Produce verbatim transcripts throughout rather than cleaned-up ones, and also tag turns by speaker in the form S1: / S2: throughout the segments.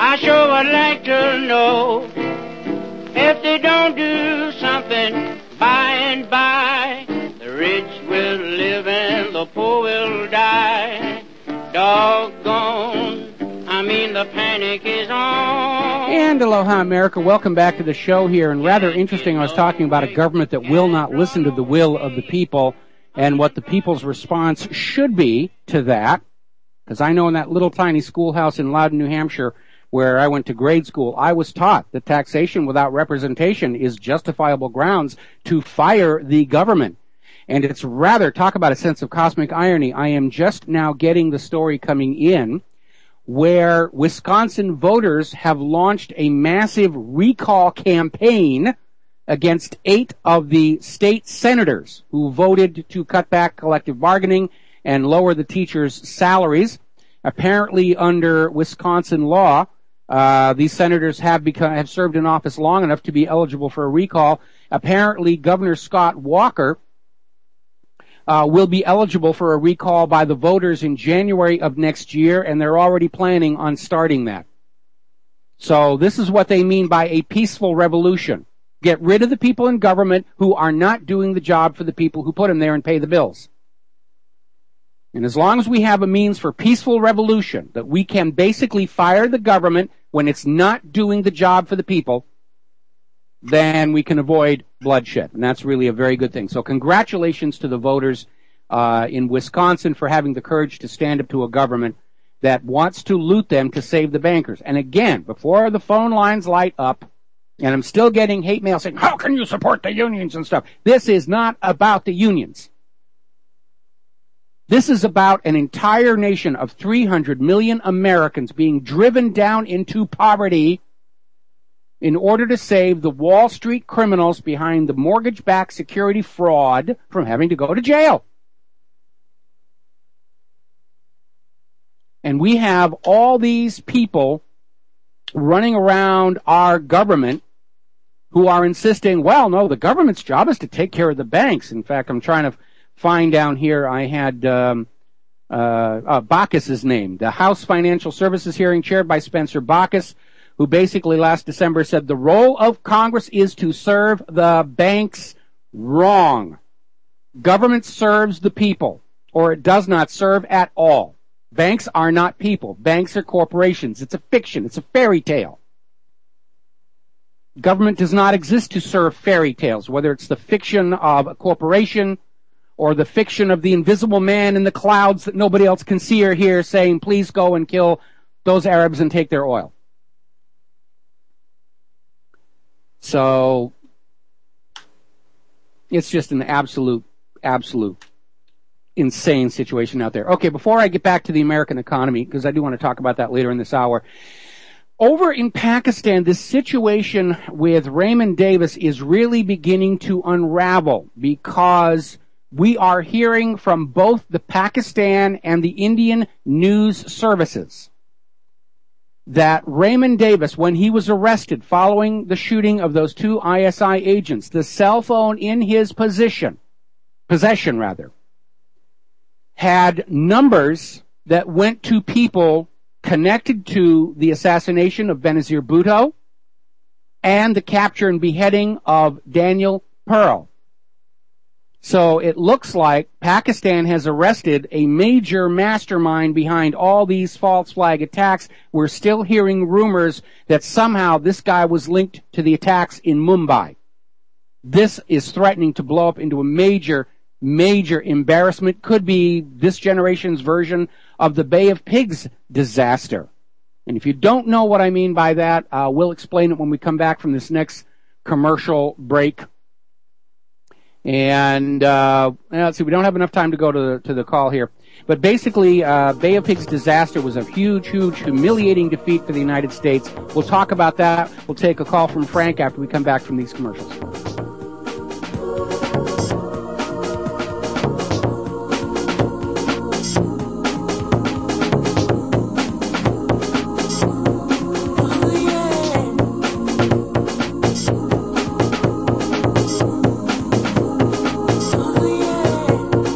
S1: I sure would like to know if they don't do something by and by, the rich will live and the poor will die. Doggone, I mean the panic is on.
S2: And aloha, America. Welcome back to the show here. And rather interesting, I was talking about a government that will not listen to the will of the people and what the people's response should be to that. Because I know in that little tiny schoolhouse in Loudon, New Hampshire, where I went to grade school, I was taught that taxation without representation is justifiable grounds to fire the government. And it's rather, talk about a sense of cosmic irony. I am just now getting the story coming in where Wisconsin voters have launched a massive recall campaign against eight of the state senators who voted to cut back collective bargaining and lower the teachers' salaries. Apparently, under Wisconsin law, Uh, these senators have become, have served in office long enough to be eligible for a recall. Apparently, Governor Scott Walker uh, will be eligible for a recall by the voters in January of next year, and they're already planning on starting that. So this is what they mean by a peaceful revolution. Get rid of the people in government who are not doing the job for the people who put them there and pay the bills. And as long as we have a means for peaceful revolution, that we can basically fire the government when it's not doing the job for the people, then we can avoid bloodshed. And that's really a very good thing. So congratulations to the voters uh, in Wisconsin for having the courage to stand up to a government that wants to loot them to save the bankers. And again, before the phone lines light up, and I'm still getting hate mail saying, how can you support the unions and stuff? This is not about the unions. This is about an entire nation of three hundred million Americans being driven down into poverty in order to save the Wall Street criminals behind the mortgage-backed security fraud from having to go to jail. And we have all these people running around our government who are insisting, well, no, the government's job is to take care of the banks. In fact, I'm trying to find down here, I had um, uh, uh, Baucus's name, the House Financial Services hearing chaired by Spencer Baucus, who basically last December said the role of Congress is to serve the banks. Wrong. Government serves the people, or it does not serve at all. Banks are not people. Banks are corporations. It's a fiction. It's a fairy tale. Government does not exist to serve fairy tales, whether it's the fiction of a corporation or the fiction of the invisible man in the clouds that nobody else can see or hear saying, please go and kill those Arabs and take their oil. So, it's just an absolute, absolute insane situation out there. Okay, before I get back to the American economy, because I do want to talk about that later in this hour, over in Pakistan, this situation with Raymond Davis is really beginning to unravel because we are hearing from both the Pakistan and the Indian news services that Raymond Davis, when he was arrested following the shooting of those two I S I agents, the cell phone in his position, possession rather, had numbers that went to people connected to the assassination of Benazir Bhutto and the capture and beheading of Daniel Pearl. So it looks like Pakistan has arrested a major mastermind behind all these false flag attacks. We're still hearing rumors that somehow this guy was linked to the attacks in Mumbai. This is threatening to blow up into a major, major embarrassment. Could be this generation's version of the Bay of Pigs disaster. And if you don't know what I mean by that, uh, we'll explain it when we come back from this next commercial break. And uh, let's see, we don't have enough time to go to the, to the call here. But basically, uh, Bay of Pigs disaster was a huge, huge, humiliating defeat for the United States. We'll talk about that. We'll take a call from Frank after we come back from these commercials.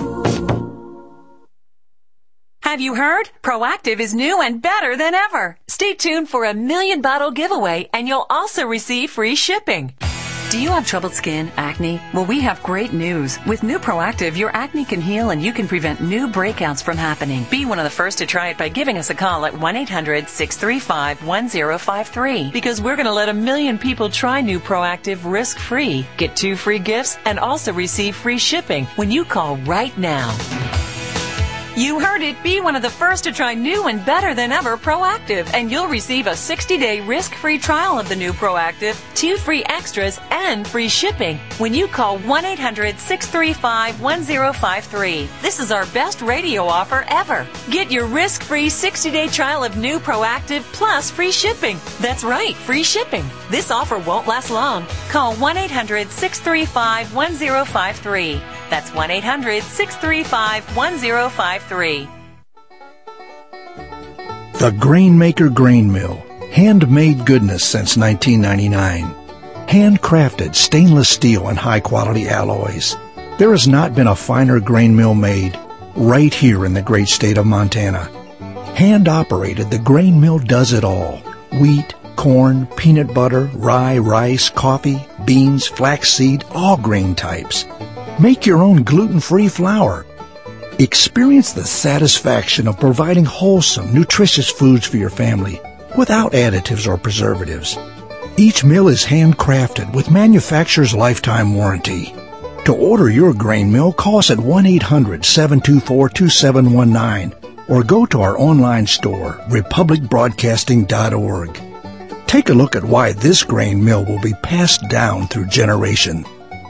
S3: Have you heard? Proactive is new and better than ever. Stay tuned for a million bottle giveaway, and you'll also receive free shipping. Do you have troubled skin, acne? Well, we have great news. With New Proactive, your acne can heal and you can prevent new breakouts from happening. Be one of the first to try it by giving us a call at one eight hundred six three five one zero five three, because we're going to let a million people try New Proactive risk-free. Get two free gifts and also receive free shipping when you call right now. You heard it. Be one of the first to try new and better than ever Proactive, and you'll receive a sixty-day risk-free trial of the new Proactive, two free extras, and free shipping when you call one eight hundred six three five one zero five three. This is our best radio offer ever. Get your risk-free sixty-day trial of new Proactive plus free shipping. That's right, free shipping. This offer won't last long. Call one eight hundred six three five one zero five three. That's one eight hundred six three five one zero five three.
S4: The Grainmaker Grain Mill. Handmade goodness since nineteen ninety-nine. Handcrafted stainless steel and high-quality alloys. There has not been a finer grain mill made right here in the great state of Montana. Hand-operated, the grain mill does it all. Wheat, corn, peanut butter, rye, rice, coffee, beans, flaxseed, all grain types. Make your own gluten-free flour. Experience the satisfaction of providing wholesome, nutritious foods for your family without additives or preservatives. Each mill is handcrafted with manufacturer's lifetime warranty. To order your grain mill, call us at one eight hundred seven two four two seven one nine or go to our online store, republic broadcasting dot org. Take a look at why this grain mill will be passed down through generation.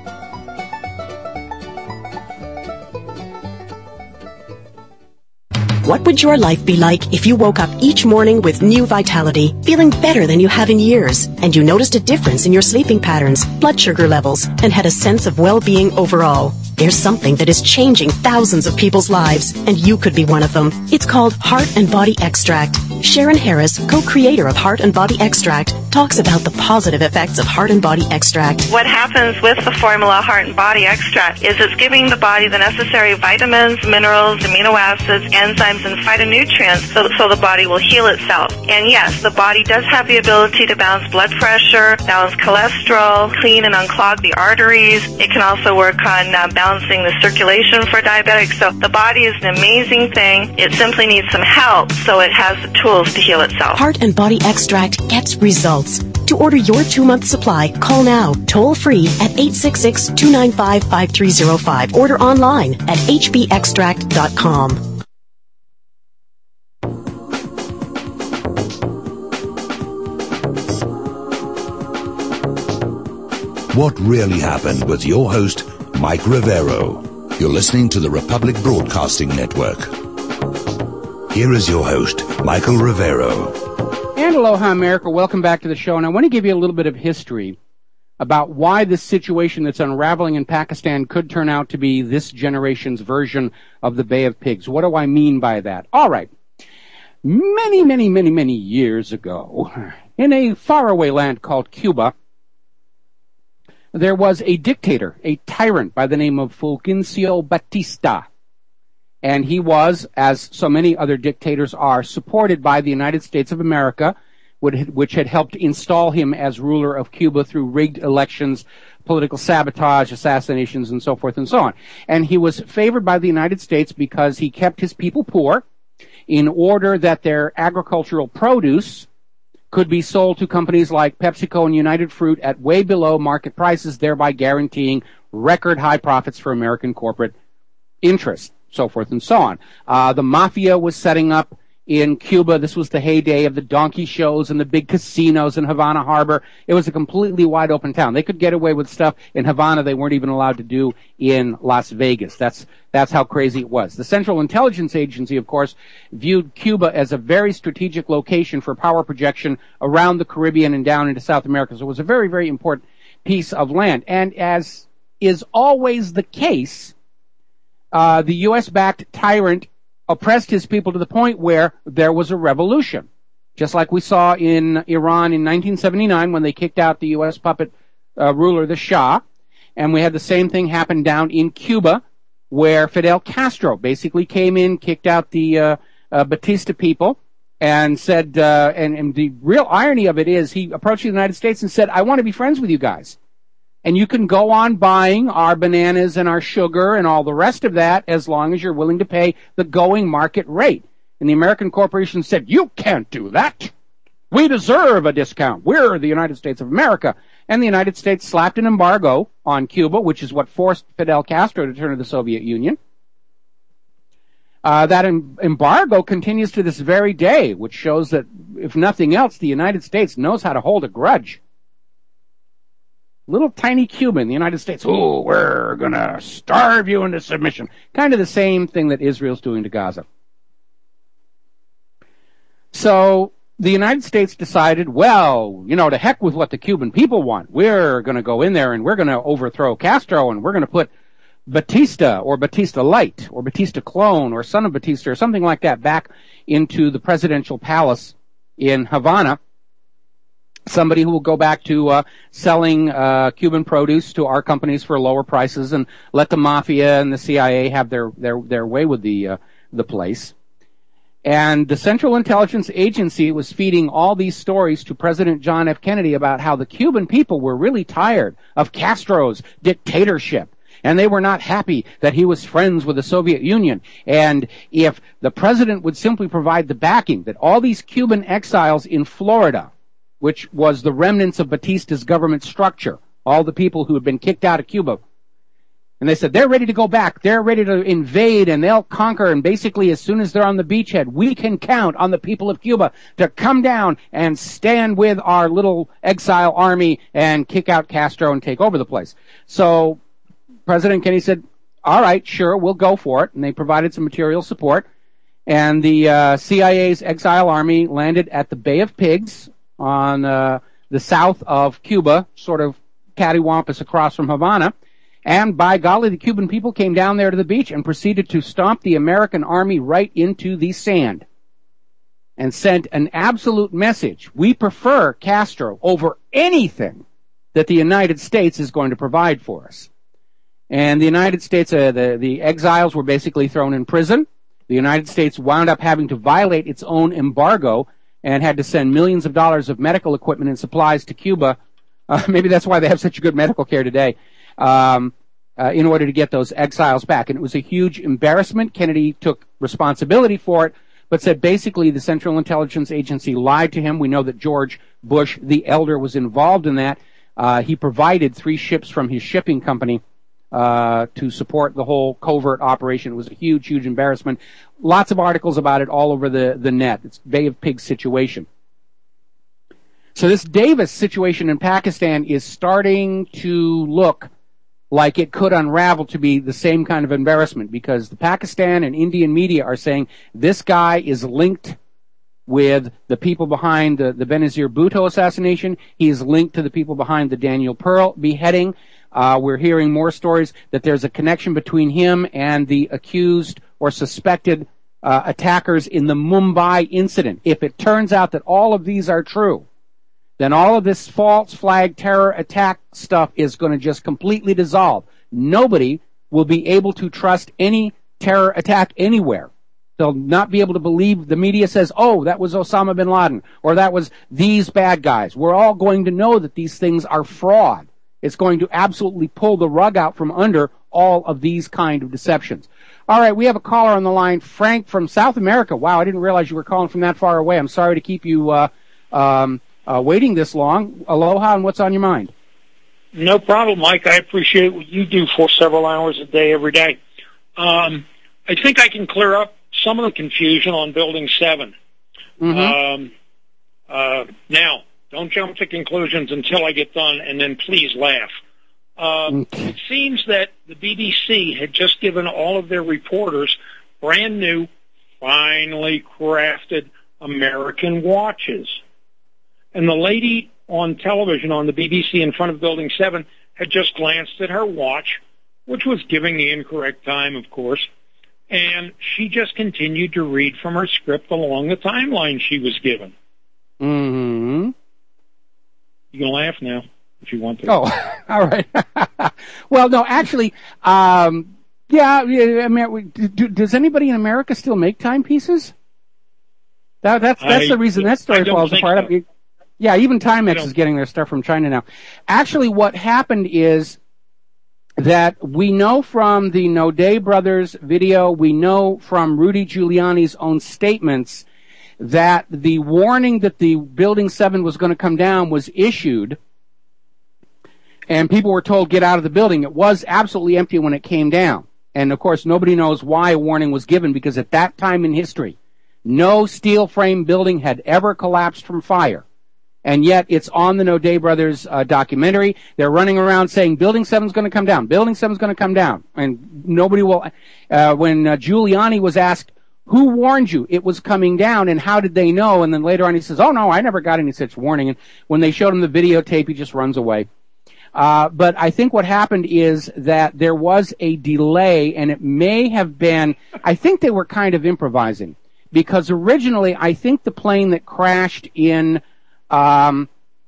S5: What would your life be like if you woke up each morning with new vitality, feeling better than you have in years, and you noticed a difference in your sleeping patterns, blood sugar levels, and had a sense of well-being overall? There's something that is changing thousands of people's lives, and you could be one of them. It's called Heart and Body Extract. Sharon Harris, co-creator of Heart and Body Extract, talks about the positive effects of Heart and Body Extract.
S6: What happens with the formula Heart and Body Extract is it's giving the body the necessary vitamins, minerals, amino acids, enzymes, and phytonutrients so, so the body will heal itself. And yes, the body does have the ability to balance blood pressure, balance cholesterol, clean and unclog the arteries. It can also work on uh, balancing the circulation for diabetics. So the body is an amazing thing. It simply needs some help so it has the tools to heal itself.
S5: Heart and Body Extract gets results. To order your two-month supply, call now, toll-free at eight six six, two nine five, five three zero five. Order online at h b extract dot com.
S7: What Really Happened with your host, Mike Rivero. You're listening to the Republic Broadcasting Network. Here is your host, Michael Rivero.
S2: And aloha, America. Welcome back to the show. And I want to give you a little bit of history about why this situation that's unraveling in Pakistan could turn out to be this generation's version of the Bay of Pigs. What do I mean by that? All right. Many, many, many, many years ago, in a faraway land called Cuba, there was a dictator, a tyrant by the name of Fulgencio Batista. And he was, as so many other dictators are, supported by the United States of America, which had helped install him as ruler of Cuba through rigged elections, political sabotage, assassinations, and so forth and so on. And he was favored by the United States because he kept his people poor in order that their agricultural produce could be sold to companies like PepsiCo and United Fruit at way below market prices, thereby guaranteeing record high profits for American corporate interests, so forth and so on. Uh, the mafia was setting up in Cuba. This was the heyday of the donkey shows and the big casinos in Havana Harbor. It was a completely wide open town. They could get away with stuff in Havana they weren't even allowed to do in Las Vegas. That's that's how crazy it was. The Central Intelligence Agency, of course, viewed Cuba as a very strategic location for power projection around the Caribbean and down into South America. So it was a very, very important piece of land. And as is always the case, uh, the U S-backed tyrant oppressed his people to the point where there was a revolution. Just like we saw in Iran in nineteen seventy-nine when they kicked out the U S puppet uh, ruler, the Shah. And we had the same thing happen down in Cuba where Fidel Castro basically came in, kicked out the uh, uh, Batista people, and said, uh, and, and the real irony of it is he approached the United States and said, I want to be friends with you guys. And you can go on buying our bananas and our sugar and all the rest of that as long as you're willing to pay the going market rate. And the American corporation said, you can't do that. We deserve a discount. We're the United States of America. And the United States slapped an embargo on Cuba, which is what forced Fidel Castro to turn to the Soviet Union. Uh, that em- embargo continues to this very day, which shows that, if nothing else, the United States knows how to hold a grudge. Little tiny Cuba in the United States, oh, we're gonna starve you into submission. Kind of the same thing that Israel's doing to Gaza. So, the United States decided, well, you know, to heck with what the Cuban people want. We're gonna go in there and we're gonna overthrow Castro and we're gonna put Batista or Batista Light or Batista Clone or son of Batista or something like that back into the presidential palace in Havana. Somebody who will go back to uh, selling uh, Cuban produce to our companies for lower prices and let the mafia and the C I A have their their their way with the uh, the place. And the Central Intelligence Agency was feeding all these stories to President John F. Kennedy about how the Cuban people were really tired of Castro's dictatorship. And they were not happy that he was friends with the Soviet Union. And if the president would simply provide the backing that all these Cuban exiles in Florida, which was the remnants of Batista's government structure, all the people who had been kicked out of Cuba, and they said they're ready to go back, they're ready to invade, and they'll conquer, and basically as soon as they're on the beachhead, we can count on the people of Cuba to come down and stand with our little exile army and kick out Castro and take over the place. So President Kennedy said, all right, sure, we'll go for it. And they provided some material support. And the uh, C I A's exile army landed at the Bay of Pigs on uh, the south of Cuba, sort of cattywampus across from Havana. And by golly, the Cuban people came down there to the beach and proceeded to stomp the American army right into the sand and sent an absolute message. We prefer Castro over anything that the United States is going to provide for us. And the United States, uh, the, the exiles were basically thrown in prison. The United States wound up having to violate its own embargo and had to send millions of dollars of medical equipment and supplies to Cuba. Uh, maybe that's why they have such good medical care today, um, uh, in order to get those exiles back. And it was a huge embarrassment. Kennedy took responsibility for it, but said basically the Central Intelligence Agency lied to him. We know that George Bush, the elder, was involved in that. Uh, he provided three ships from his shipping company Uh, to support the whole covert operation. It was a huge, huge embarrassment. Lots of articles about it all over the, the net. It's Bay of Pigs situation. So this Davis situation in Pakistan is starting to look like it could unravel to be the same kind of embarrassment, because the Pakistan and Indian media are saying this guy is linked with the people behind the, the Benazir Bhutto assassination. He is linked to the people behind the Daniel Pearl beheading. Uh, we're hearing more stories that there's a connection between him and the accused or suspected uh, attackers in the Mumbai incident. If it turns out that all of these are true, then all of this false flag terror attack stuff is going to just completely dissolve. Nobody will be able to trust any terror attack anywhere. They'll not be able to believe the media says, oh, that was Osama bin Laden, or that was these bad guys. We're all going to know that these things are fraud. It's going to absolutely pull the rug out from under all of these kind of deceptions. All right, we have a caller on the line, Frank from South America. Wow, I didn't realize you were calling from that far away. I'm sorry to keep you uh, um, uh, waiting this long. Aloha, and what's on your mind?
S8: No problem, Mike. I appreciate what you do for several hours a day, every day. Um, I think I can clear up some of the confusion on Building seven.
S2: Mm-hmm.
S8: Um, uh, now, don't jump to conclusions until I get done, and then please laugh. Um,
S2: okay.
S8: It seems that the B B C had just given all of their reporters brand new, finely crafted American watches. And the lady on television on the B B C in front of Building seven had just glanced at her watch, which was giving the incorrect time, of course, and she just continued to read from her script along the timeline she was given.
S2: Mm-hmm.
S8: You can laugh now if you want to.
S2: Oh, all right. Well, no, actually, um, yeah, yeah, I mean, do, does anybody in America still make timepieces? That, that's that's
S8: I,
S2: the reason that story falls apart.
S8: So.
S2: Yeah, even Timex is getting their stuff from China now. Actually, what happened is that we know from the Naudet brothers video, we know from Rudy Giuliani's own statements that the warning that the Building seven was going to come down was issued, and people were told, get out of the building. It was absolutely empty when it came down. And, of course, nobody knows why a warning was given, because at that time in history, no steel frame building had ever collapsed from fire. And yet it's on the Naudet brothers uh, documentary. They're running around saying, Building seven's going to come down. Building seven's going to come down. And nobody will... Uh, when uh, Giuliani was asked, who warned you it was coming down, and how did they know? And then later on he says, oh, no, I never got any such warning. And when they showed him the videotape, he just runs away. Uh, but I think what happened is that there was a delay, and it may have been... I think they were kind of improvising. Because originally, I think the plane that crashed in... Um,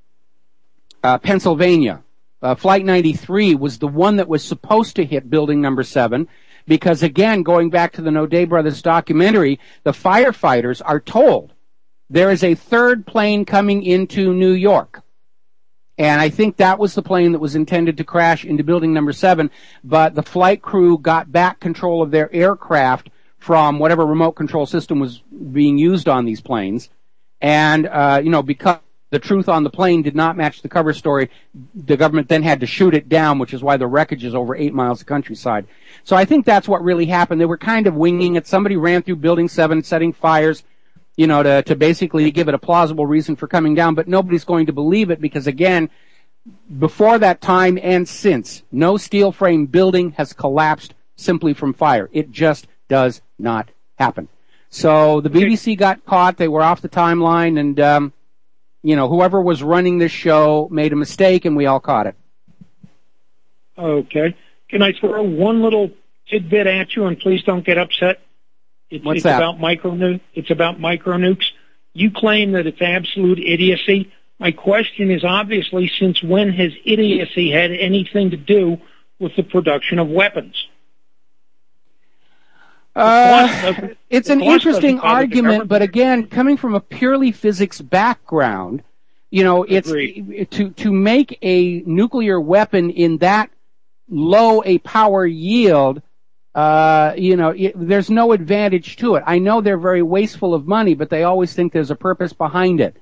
S2: uh, Pennsylvania, uh, Flight ninety-three was the one that was supposed to hit building number seven, because again, going back to the Naudet brothers documentary, the firefighters are told there is a third plane coming into New York. And I think that was the plane that was intended to crash into building number seven, but the flight crew got back control of their aircraft from whatever remote control system was being used on these planes. And, uh, you know, because the truth on the plane did not match the cover story, the government then had to shoot it down, which is why the wreckage is over eight miles of countryside. So I think that's what really happened. They were kind of winging it. Somebody ran through Building seven, setting fires, you know, to, to basically give it a plausible reason for coming down, but nobody's going to believe it because, again, before that time and since, no steel frame building has collapsed simply from fire. It just does not happen. So the B B C got caught. They were off the timeline, and, um, you know, whoever was running this show made a mistake, and we all caught it.
S8: Okay. Can I throw one little tidbit at you, and please don't get upset? It's,
S2: What's
S8: it's
S2: that?
S8: About micro It's about micro nukes. You claim that it's absolute idiocy. My question is, obviously, since when has idiocy had anything to do with the production of weapons?
S2: Uh, it's an interesting argument, but again, coming from a purely physics background, you know, it's to to make a nuclear weapon in that low a power yield. Uh, you know, it, there's no advantage to it. I know they're very wasteful of money, but they always think there's a purpose behind it.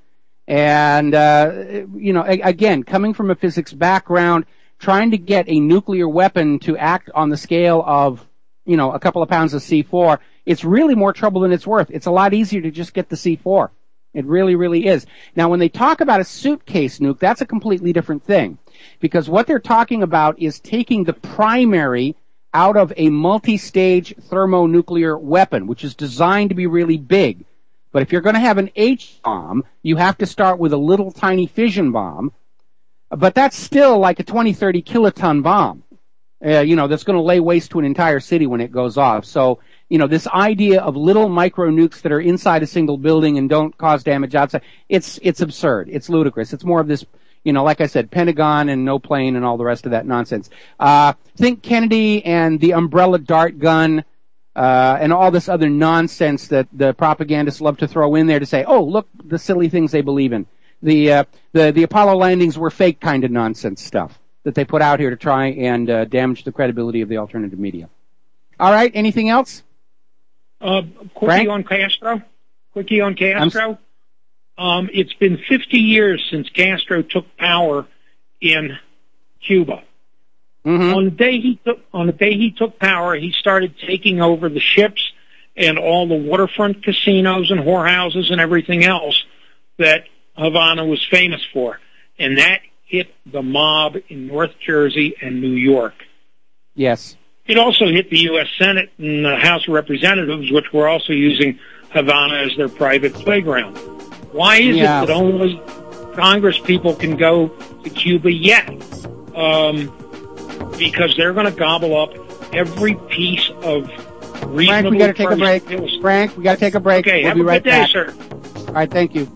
S2: And uh, you know, a, again, coming from a physics background, trying to get a nuclear weapon to act on the scale of, you know, a couple of pounds of C four, it's really more trouble than it's worth. It's a lot easier to just get the C four. It really, really is. Now, when they talk about a suitcase nuke, that's a completely different thing. Because what they're talking about is taking the primary out of a multi-stage thermonuclear weapon, which is designed to be really big. But if you're going to have an H-bomb, you have to start with a little tiny fission bomb. But that's still like a twenty, thirty kiloton bomb. Uh, you know, that's going to lay waste to an entire city when it goes off. So, you know, this idea of little micro nukes that are inside a single building and don't cause damage outside, it's, it's absurd. It's ludicrous. It's more of this, you know, like I said, Pentagon and no plane and all the rest of that nonsense. Uh, think Kennedy and the umbrella dart gun, uh, and all this other nonsense that the propagandists love to throw in there to say, oh, look, the silly things they believe in. The, uh, the, the Apollo landings were fake kind of nonsense stuff that they put out here to try and uh, damage the credibility of the alternative media. All right, anything else?
S8: Uh, quickie
S2: Frank?
S8: on Castro. Quickie on Castro. Um, it's been fifty years since Castro took power in Cuba.
S2: Mm-hmm.
S8: On the day he took on the day he took power, he started taking over the ships and all the waterfront casinos and whorehouses and everything else that Havana was famous for, and that hit the mob in North Jersey and New York.
S2: Yes.
S8: It also hit the U S Senate and the House of Representatives, which were also using Havana as their private playground. Why is
S2: yeah.
S8: it that only Congress people can go to Cuba yet? Um, because they're going to gobble up every piece of reasonable...
S2: Frank, we got to take a break.
S8: Bills.
S2: Frank, we got to take a break.
S8: Okay,
S2: we'll
S8: have
S2: be
S8: a
S2: right
S8: good day,
S2: back.
S8: sir.
S2: All right, thank you.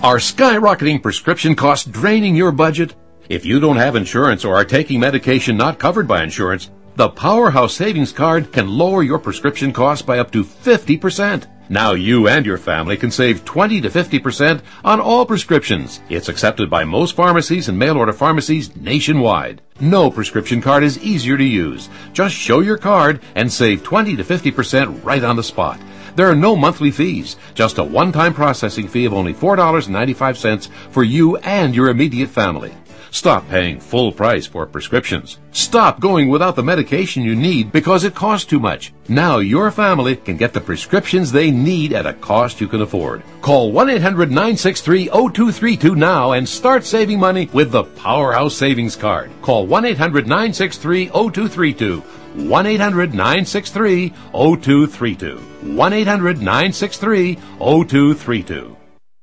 S9: Are skyrocketing prescription costs draining your budget? If you don't have insurance or are taking medication not covered by insurance, the Powerhouse Savings Card can lower your prescription costs by up to fifty percent. Now you and your family can save twenty to fifty percent on all prescriptions. It's accepted by most pharmacies and mail-order pharmacies nationwide. No prescription card is easier to use. Just show your card and save twenty to fifty percent right on the spot. There are no monthly fees, just a one-time processing fee of only four dollars and ninety-five cents for you and your immediate family. Stop paying full price for prescriptions. Stop going without the medication you need because it costs too much. Now your family can get the prescriptions they need at a cost you can afford. Call one eight hundred nine six three zero two three two now and start saving money with the Powerhouse Savings Card. Call one eight hundred nine six three zero two three two. one eight hundred nine six three zero two three two. one eight hundred nine six three zero two three two.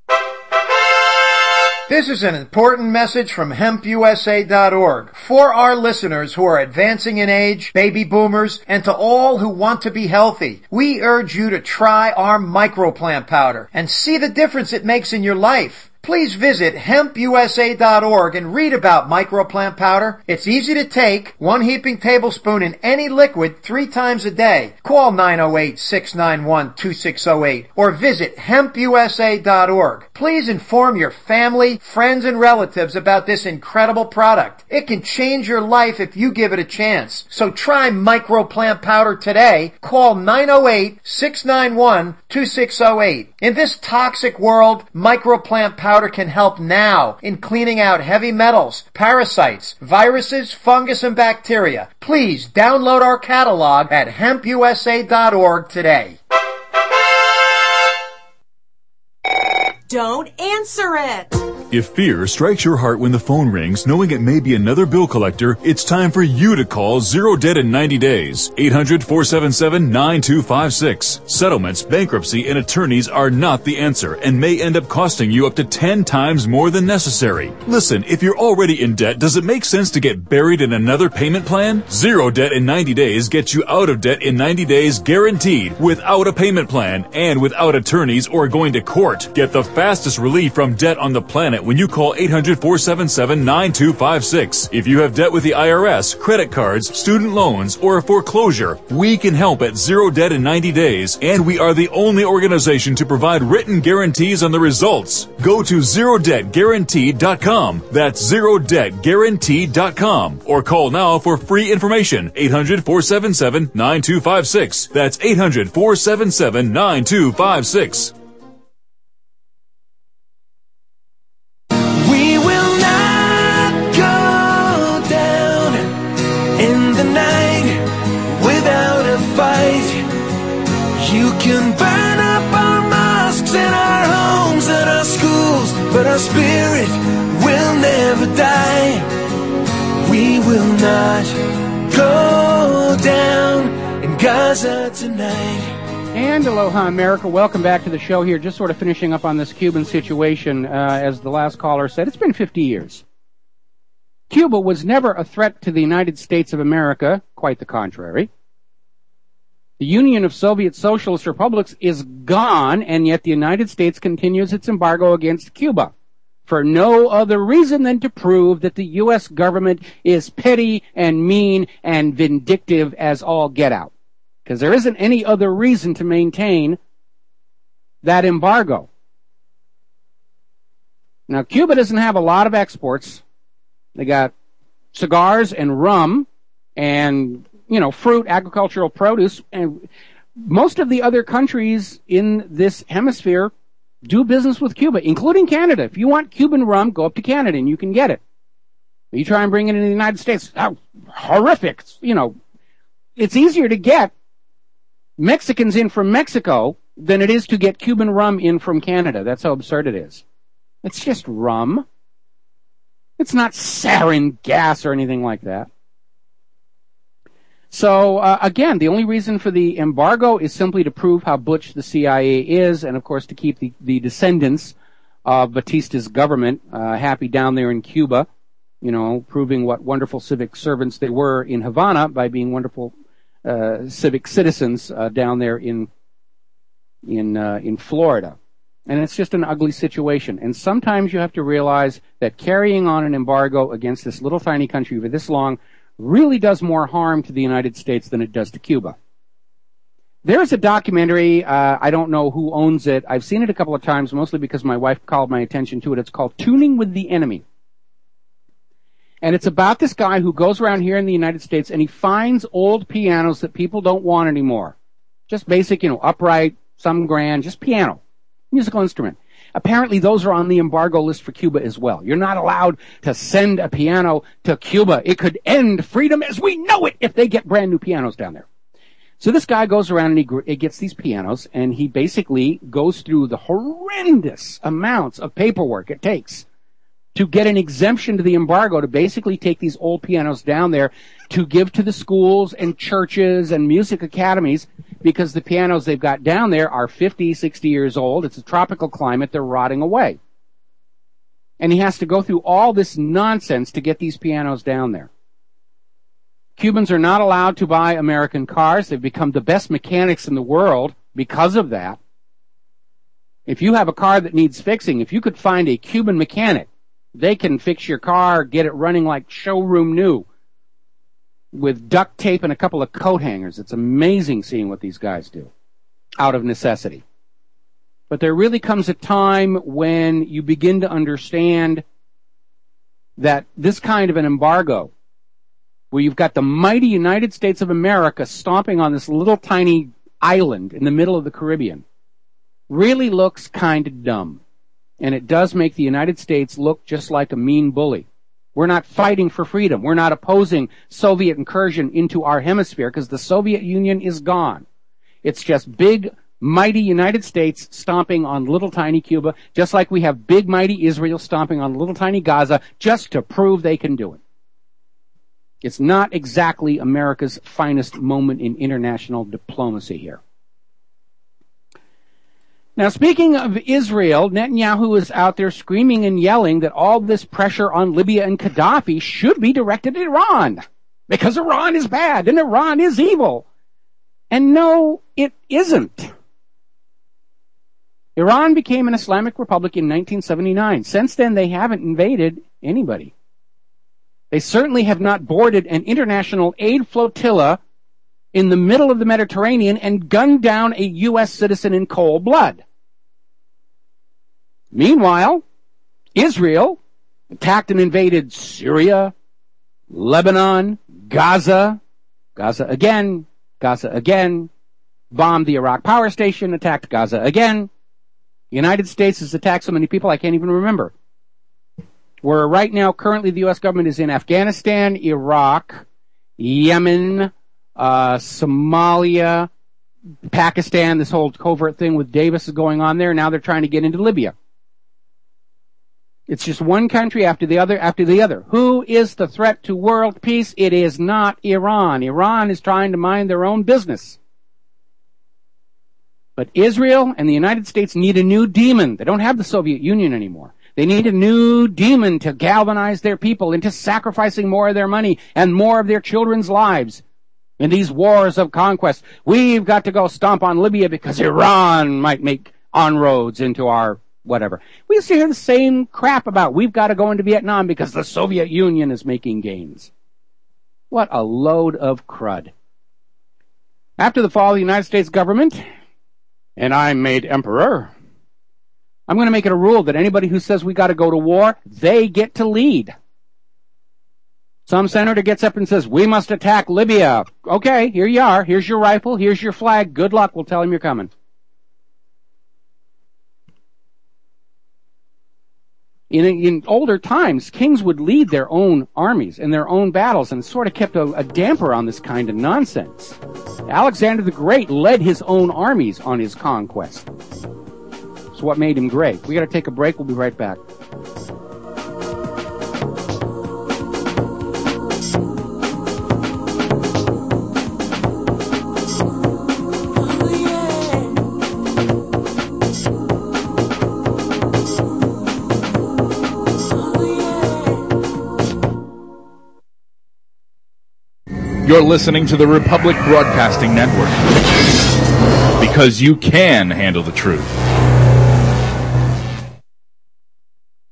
S10: This is an important message from hemp U S A dot org for our listeners who are advancing in age, baby boomers, and to all who want to be healthy. We urge you to try our microplant powder and see the difference it makes in your life. Please visit hemp U S A dot org and read about microplant powder. It's easy to take, one heaping tablespoon in any liquid three times a day. Call nine oh eight, six nine one, two six oh eight or visit hemp U S A dot org. Please inform your family, friends, and relatives about this incredible product. It can change your life if you give it a chance. So try microplant powder today. Call nine oh eight, six nine one, two six oh eight. In this toxic world, microplant powder Powder can help now in cleaning out heavy metals, parasites, viruses, fungus, and bacteria. Please download our catalog at hemp U S A dot org today.
S11: Don't answer it!
S12: If fear strikes your heart when the phone rings, knowing it may be another bill collector, it's time for you to call Zero Debt in ninety days. eight hundred, four seven seven, nine two five six. Settlements, bankruptcy, and attorneys are not the answer and may end up costing you up to ten times more than necessary. Listen, if you're already in debt, does it make sense to get buried in another payment plan? Zero Debt in ninety days gets you out of debt in ninety days guaranteed, without a payment plan and without attorneys or going to court. Get the fastest relief from debt on the planet when you call eight hundred, four seven seven, nine two five six. If you have debt with the I R S, credit cards, student loans, or a foreclosure, we can help at Zero Debt in ninety days, and we are the only organization to provide written guarantees on the results. Go to zero debt guaranteed dot com. That's zero debt guaranteed dot com. Or call now for free information. eight hundred, four seven seven, nine two five six. That's eight hundred, four seven seven, nine two five six.
S13: You can burn up our mosques and our homes and our schools, but our spirit will never die. We will not go down in Gaza tonight.
S2: And aloha, America. Welcome back to the show here. Just sort of finishing up on this Cuban situation. Uh, as the last caller said, it's been fifty years. Cuba was never a threat to the United States of America. Quite the contrary. The Union of Soviet Socialist Republics is gone, and yet the United States continues its embargo against Cuba for no other reason than to prove that the U S government is petty and mean and vindictive as all get out. Because there isn't any other reason to maintain that embargo. Now, Cuba doesn't have a lot of exports. They got cigars and rum and, you know, fruit, agricultural produce, and most of the other countries in this hemisphere do business with Cuba, including Canada. If you want Cuban rum, go up to Canada and you can get it. You try and bring it into the United States, oh, horrific. You know, it's easier to get Mexicans in from Mexico than it is to get Cuban rum in from Canada. That's how absurd it is. It's just rum. It's not sarin gas or anything like that. So, uh, again, the only reason for the embargo is simply to prove how butch the C I A is, and, of course, to keep the, the descendants of Batista's government uh, happy down there in Cuba, you know, proving what wonderful civic servants they were in Havana by being wonderful uh, civic citizens uh, down there in in uh, in Florida. And it's just an ugly situation. And sometimes you have to realize that carrying on an embargo against this little tiny country for this long really does more harm to the United States than it does to Cuba. There's a documentary, uh, I don't know who owns it. I've seen it a couple of times, mostly because my wife called my attention to it. It's called Tuning with the Enemy. And it's about this guy who goes around here in the United States and he finds old pianos that people don't want anymore. Just basic, you know, upright, some grand, just piano. Musical instrument. Apparently those are on the embargo list for Cuba as well. You're not allowed to send a piano to Cuba. It could end freedom as we know it if they get brand new pianos down there. So this guy goes around and he, he gets these pianos and he basically goes through the horrendous amounts of paperwork it takes to get an exemption to the embargo to basically take these old pianos down there to give to the schools and churches and music academies, because the pianos they've got down there are fifty, sixty years old. It's a tropical climate. They're rotting away. And he has to go through all this nonsense to get these pianos down there. Cubans are not allowed to buy American cars. They've become the best mechanics in the world because of that. If you have a car that needs fixing, if you could find a Cuban mechanic, they can fix your car, get it running like showroom new with duct tape and a couple of coat hangers. It's amazing seeing what these guys do out of necessity. But there really comes a time when you begin to understand that this kind of an embargo, where you've got the mighty United States of America stomping on this little tiny island in the middle of the Caribbean, really looks kind of dumb. And it does make the United States look just like a mean bully. We're not fighting for freedom. We're not opposing Soviet incursion into our hemisphere because the Soviet Union is gone. It's just big, mighty United States stomping on little tiny Cuba, just like we have big, mighty Israel stomping on little tiny Gaza just to prove they can do it. It's not exactly America's finest moment in international diplomacy here. Now, speaking of Israel, Netanyahu is out there screaming and yelling that all this pressure on Libya and Gaddafi should be directed at Iran, because Iran is bad and Iran is evil. And no, it isn't. Iran became an Islamic republic in nineteen seventy-nine. Since then, they haven't invaded anybody. They certainly have not boarded an international aid flotilla in the middle of the Mediterranean and gunned down a U S citizen in cold blood. Meanwhile, Israel attacked and invaded Syria, Lebanon, Gaza, Gaza again, Gaza again, bombed the Iraq power station, attacked Gaza again. The United States has attacked so many people I can't even remember. Where right now, currently the U S government is in Afghanistan, Iraq, Yemen, uh, Somalia, Pakistan. This whole covert thing with Davis is going on there. Now they're trying to get into Libya. It's just one country after the other after the other. Who is the threat to world peace? It is not Iran. Iran is trying to mind their own business. But Israel and the United States need a new demon. They don't have the Soviet Union anymore. They need a new demon to galvanize their people into sacrificing more of their money and more of their children's lives in these wars of conquest. We've got to go stomp on Libya because Iran might make inroads into our whatever. We used to hear the same crap about we've got to go into Vietnam because the Soviet Union is making gains. What a load of crud. After the fall of the United States government, and I'm made emperor, I'm going to make it a rule that anybody who says we got to go to war, they get to lead. Some senator gets up and says, we must attack Libya. Okay, here you are. Here's your rifle. Here's your flag. Good luck. We'll tell him you're coming. In, in older times, kings would lead their own armies and their own battles and sort of kept a, a damper on this kind of nonsense. Alexander the Great led his own armies on his conquest. It's what made him great. We got to take a break. We'll be right back.
S12: You're listening to the Republic Broadcasting Network, because you can handle the truth.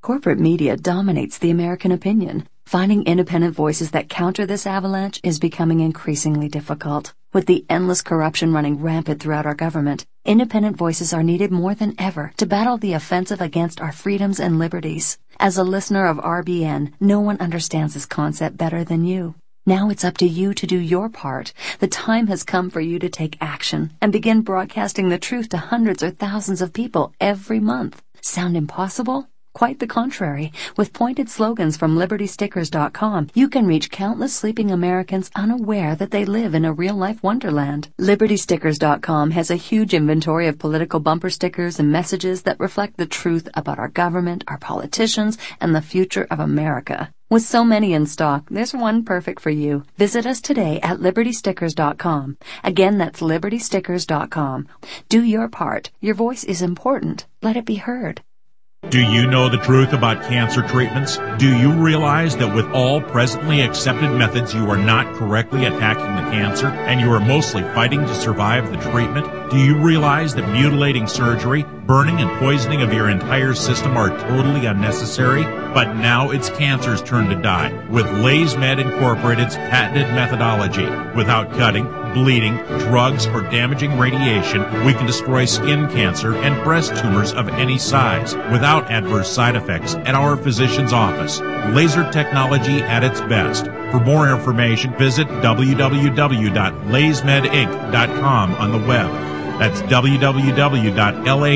S3: Corporate media dominates the American opinion. Finding independent voices that counter this avalanche is becoming increasingly difficult. With the endless corruption running rampant throughout our government, independent voices are needed more than ever to battle the offensive against our freedoms and liberties. As a listener of R B N, no one understands this concept better than you. Now it's up to you to do your part. The time has come for you to take action and begin broadcasting the truth to hundreds or thousands of people every month. Sound impossible? Quite the contrary. With pointed slogans from Liberty Stickers dot com, you can reach countless sleeping Americans unaware that they live in a real-life wonderland. Liberty Stickers dot com has a huge inventory of political bumper stickers and messages that reflect the truth about our government, our politicians, and the future of America. With so many in stock, there's one perfect for you. Visit us today at Liberty Stickers dot com. Again, that's Liberty Stickers dot com. Do your part. Your voice is important. Let it be heard.
S11: Do you know the truth about cancer treatments? Do you realize that with all presently accepted methods you are not correctly attacking the cancer and you are mostly fighting to survive the treatment? Do you realize that mutilating surgery, burning and poisoning of your entire system are totally unnecessary? But now it's cancer's turn to die with LaysMed Incorporated's patented methodology. Without cutting, bleeding, drugs, or damaging radiation, we can destroy skin cancer and breast tumors of any size without adverse side effects at our physician's office. Laser technology at its best. For more information, visit w w w dot laysmed inc dot com on the web. That's w w w dot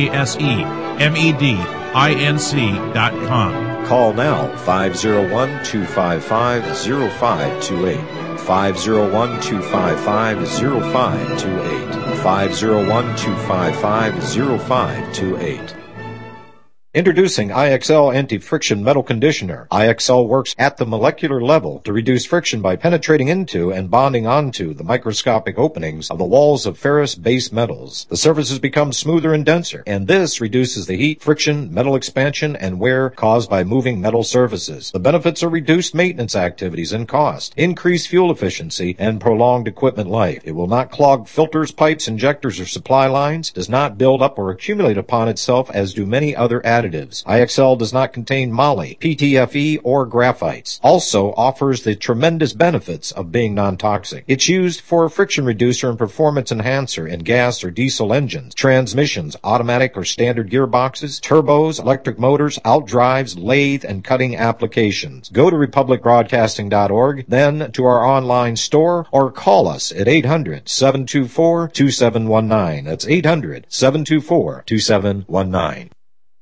S11: lasemedinc dot com.
S14: Call now, five oh one, two five five, oh five two eight. five oh one, two five five, oh five two eight. five oh one, two five five, oh five two eight. Introducing I X L Anti-Friction Metal Conditioner. I X L works at the molecular level to reduce friction by penetrating into and bonding onto the microscopic openings of the walls of ferrous-based metals. The surfaces become smoother and denser, and this reduces the heat, friction, metal expansion, and wear caused by moving metal surfaces. The benefits are reduced maintenance activities and cost, increased fuel efficiency, and prolonged equipment life. It will not clog filters, pipes, injectors, or supply lines, does not build up or accumulate upon itself as do many other additives. I X L does not contain moly, P T F E, or graphites. Also offers the tremendous benefits of being non-toxic. It's used for a friction reducer and performance enhancer in gas or diesel engines, transmissions, automatic or standard gearboxes, turbos, electric motors, outdrives, lathe, and cutting applications. Go to republic broadcasting dot org, then to our online store, or call us at eight hundred, seven two four, two seven one nine. That's eight hundred, seven two four, two seven one nine.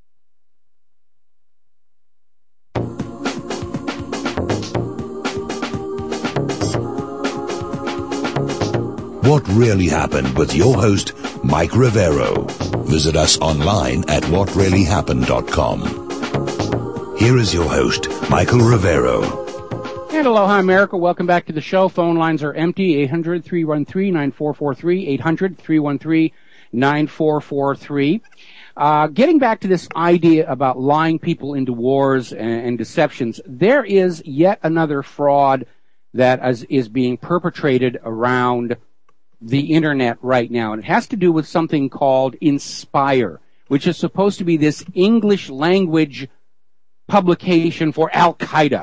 S7: What Really Happened with your host, Mike Rivero. Visit us online at what really happened dot com. Here is your host, Michael Rivero.
S2: And aloha, America. Welcome back to the show. Phone lines are empty. eight hundred, three one three, nine four four three. eight hundred, three one three, nine four four three. Uh, getting back to this idea about lying people into wars and, and deceptions, there is yet another fraud that is, is being perpetrated around the internet right now, and it has to do with something called Inspire, which is supposed to be this English language publication for Al-Qaeda.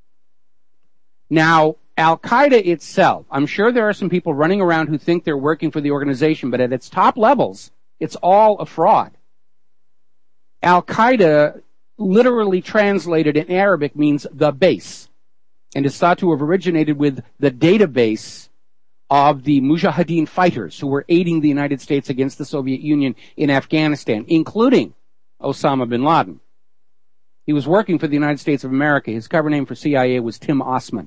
S2: Now, Al-Qaeda itself, I'm sure there are some people running around who think they're working for the organization, but at its top levels, it's all a fraud. Al-Qaeda, literally translated in Arabic, means the base, and is thought to have originated with the database of the Mujahideen fighters who were aiding the United States against the Soviet Union in Afghanistan, including Osama bin Laden. He was working for the United States of America. His cover name for C I A was Tim Osman.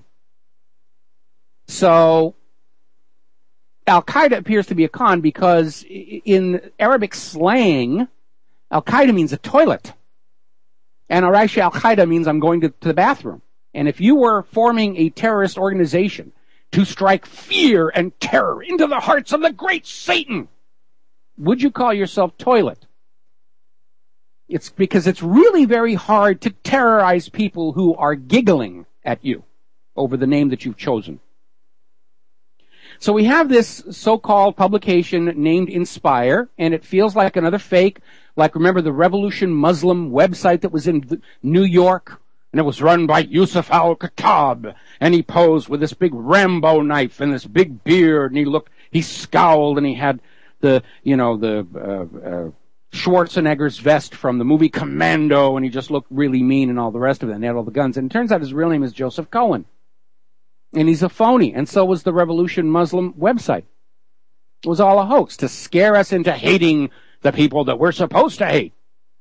S2: So, Al-Qaeda appears to be a con because in Arabic slang, Al-Qaeda means a toilet. And Arashi Al-Qaeda means I'm going to, to the bathroom. And if you were forming a terrorist organization to strike fear and terror into the hearts of the great Satan, would you call yourself toilet? It's because it's really very hard to terrorize people who are giggling at you over the name that you've chosen. So we have this so-called publication named Inspire, and it feels like another fake Like, remember the Revolution Muslim website that was in New York? And it was run by Yusuf al-Khattab. And he posed with this big Rambo knife and this big beard. And he looked, he scowled, and he had the, you know, the uh, uh, Schwarzenegger's vest from the movie Commando. And he just looked really mean and all the rest of it. And he had all the guns. And it turns out his real name is Joseph Cohen. And he's a phony. And so was the Revolution Muslim website. It was all a hoax to scare us into hating the people that we're supposed to hate.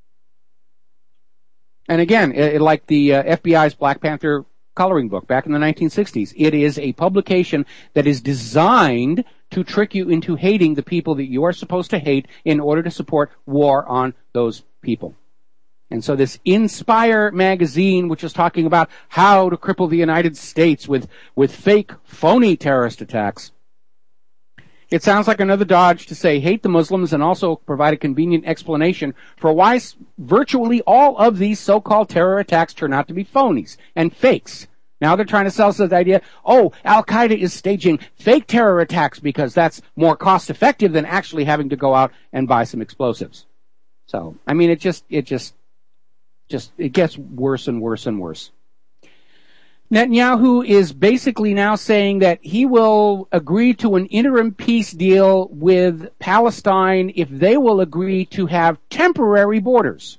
S2: And again, it, it, like the uh, F B I's Black Panther coloring book back in the nineteen sixties, it is a publication that is designed to trick you into hating the people that you are supposed to hate in order to support war on those people. And so this Inspire magazine, which is talking about how to cripple the United States with, with fake, phony terrorist attacks, it sounds like another dodge to say hate the Muslims and also provide a convenient explanation for why virtually all of these so-called terror attacks turn out to be phonies and fakes. Now they're trying to sell us the idea, oh, Al-Qaeda is staging fake terror attacks because that's more cost-effective than actually having to go out and buy some explosives. So, I mean, it just, it just, just, it gets worse and worse and worse. Netanyahu is basically now saying that he will agree to an interim peace deal with Palestine if they will agree to have temporary borders.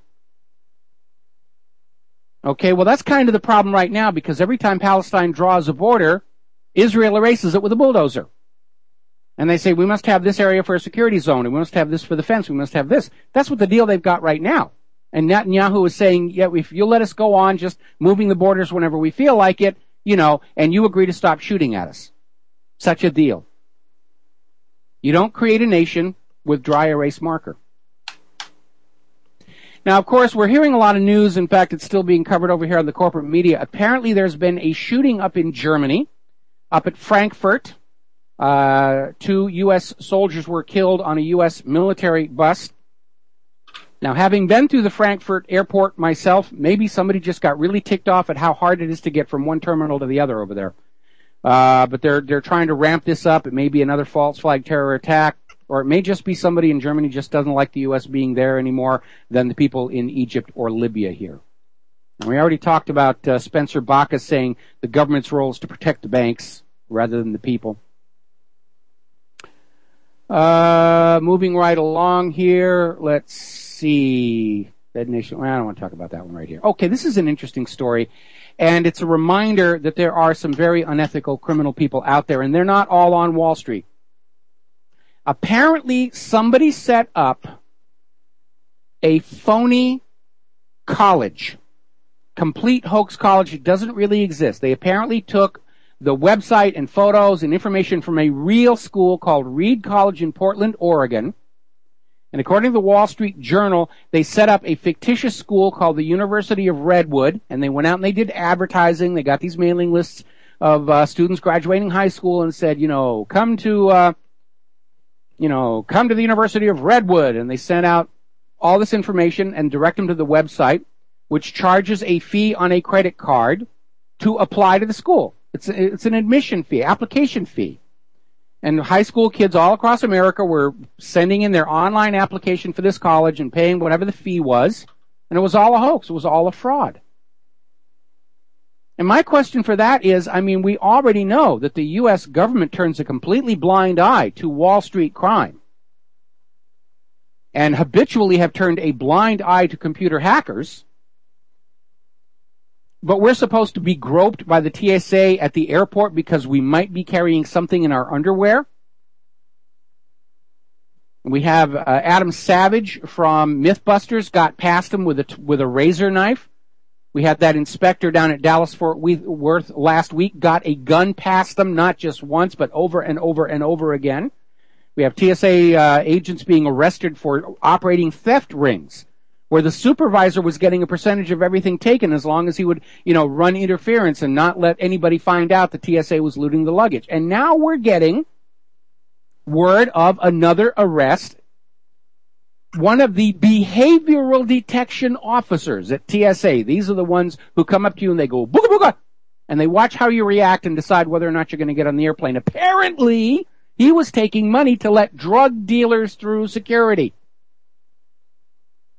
S2: Okay, well that's kind of the problem right now, because every time Palestine draws a border, Israel erases it with a bulldozer. And they say, we must have this area for a security zone, and we must have this for the fence, we must have this. That's what the deal they've got right now. And Netanyahu is saying, yeah, if you'll let us go on just moving the borders whenever we feel like it, you know, and you agree to stop shooting at us. Such a deal. You don't create a nation with dry erase marker. Now, of course, we're hearing a lot of news. In fact, it's still being covered over here on the corporate media. Apparently, there's been a shooting up in Germany, up at Frankfurt. Uh, two U S soldiers were killed on a U S military bus. Now, having been through the Frankfurt airport myself, maybe somebody just got really ticked off at how hard it is to get from one terminal to the other over there. Uh, but they're, they're trying to ramp this up. It may be another false flag terror attack, or it may just be somebody in Germany just doesn't like the U S being there anymore than the people in Egypt or Libya here. And we already talked about uh, Spencer Bacchus saying the government's role is to protect the banks rather than the people. Uh, moving right along here, let's see. Fed Nation, well, I don't want to talk about that one right here. Okay, this is an interesting story, and it's a reminder that there are some very unethical criminal people out there, and they're not all on Wall Street. Apparently, somebody set up a phony college, complete hoax college. It doesn't really exist. They apparently took the website and photos and information from a real school called Reed College in Portland, Oregon. And according to the Wall Street Journal, they set up a fictitious school called the University of Redwood, and they went out and they did advertising. They got these mailing lists of uh, students graduating high school and said, you know, come to, uh, you know, come to the University of Redwood. And they sent out all this information and direct them to the website, which charges a fee on a credit card to apply to the school. It's, it's an admission fee, application fee. And high school kids all across America were sending in their online application for this college and paying whatever the fee was. And it was all a hoax. It was all a fraud. And my question for that is, I mean, we already know that the U S government turns a completely blind eye to Wall Street crime. And habitually have turned a blind eye to computer hackers. But we're supposed to be groped by the T S A at the airport because we might be carrying something in our underwear. We have uh, Adam Savage from Mythbusters got past him with a with a razor knife. We had that inspector down at Dallas-Fort Worth last week got a gun past them, not just once, but over and over and over again. We have T S A uh, agents being arrested for operating theft rings, where the supervisor was getting a percentage of everything taken as long as he would, you know, run interference and not let anybody find out the T S A was looting the luggage. And now we're getting word of another arrest. One of the behavioral detection officers at T S A, these are the ones who come up to you and they go, booga booga, and they watch how you react and decide whether or not you're going to get on the airplane. Apparently, he was taking money to let drug dealers through security.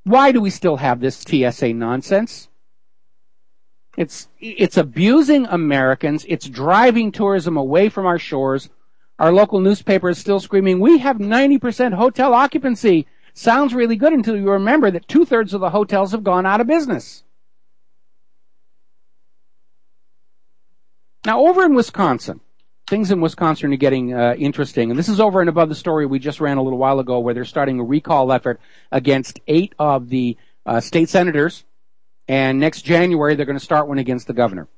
S2: Why do we still have this T S A nonsense? It's, it's abusing Americans. It's driving tourism away from our shores. Our local newspaper is still screaming, we have ninety percent hotel occupancy. Sounds really good until you remember that two-thirds of the hotels have gone out of business. Now, over in Wisconsin, things in Wisconsin are getting uh, interesting. And this is over and above the story we just ran a little while ago where they're starting a recall effort against eight of the uh, state senators. And next January, they're going to start one against the governor.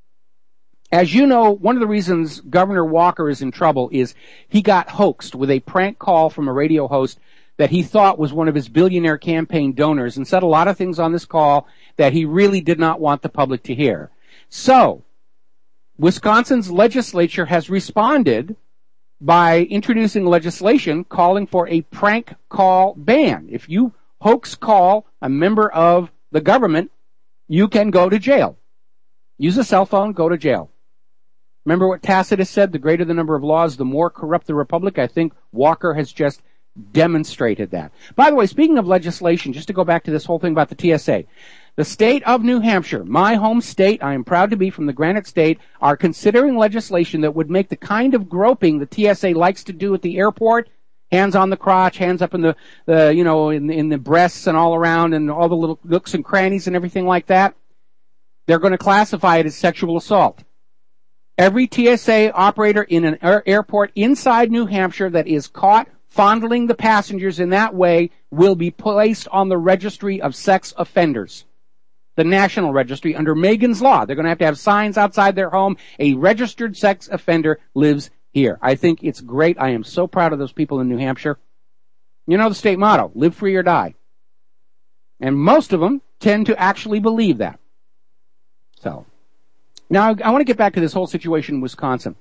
S2: As you know, one of the reasons Governor Walker is in trouble is he got hoaxed with a prank call from a radio host that he thought was one of his billionaire campaign donors and said a lot of things on this call that he really did not want the public to hear. So, Wisconsin's legislature has responded by introducing legislation calling for a prank call ban. If you hoax call a member of the government, you can go to jail. Use a cell phone, go to jail. Remember what Tacitus said, the greater the number of laws, the more corrupt the republic? I think Walker has just demonstrated that. By the way, speaking of legislation, just to go back to this whole thing about the T S A, the state of New Hampshire, my home state, I am proud to be from the Granite State, are considering legislation that would make the kind of groping the T S A likes to do at the airport, hands on the crotch, hands up in the, the you know, in, in the breasts and all around and all the little nooks and crannies and everything like that. They're going to classify it as sexual assault. Every T S A operator in an air- airport inside New Hampshire that is caught fondling the passengers in that way will be placed on the registry of sex offenders. The national registry under Megan's Law. They're going to have to have signs outside their home. A registered sex offender lives here. I think it's great. I am so proud of those people in New Hampshire. You know the state motto, live free or die. And most of them tend to actually believe that. So, now I want to get back to this whole situation in Wisconsin.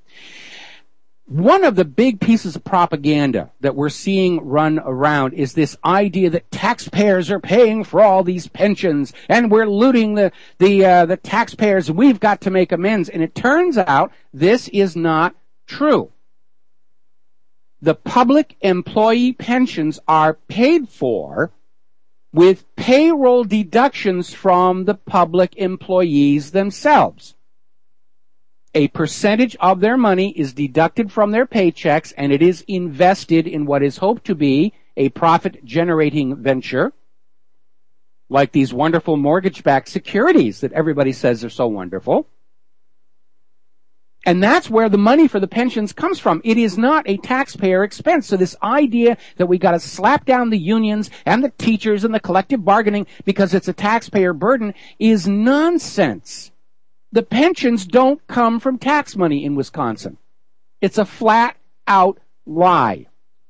S2: One of the big pieces of propaganda that we're seeing run around is this idea that taxpayers are paying for all these pensions and we're looting the the uh, the taxpayers and we've got to make amends. And it turns out this is not true. The public employee pensions are paid for with payroll deductions from the public employees themselves. A percentage of their money is deducted from their paychecks and it is invested in what is hoped to be a profit-generating venture, like these wonderful mortgage-backed securities that everybody says are so wonderful. And that's where the money for the pensions comes from. It is not a taxpayer expense. So this idea that we got to slap down the unions and the teachers and the collective bargaining because it's a taxpayer burden is nonsense. The pensions don't come from tax money in Wisconsin. It's a flat-out lie.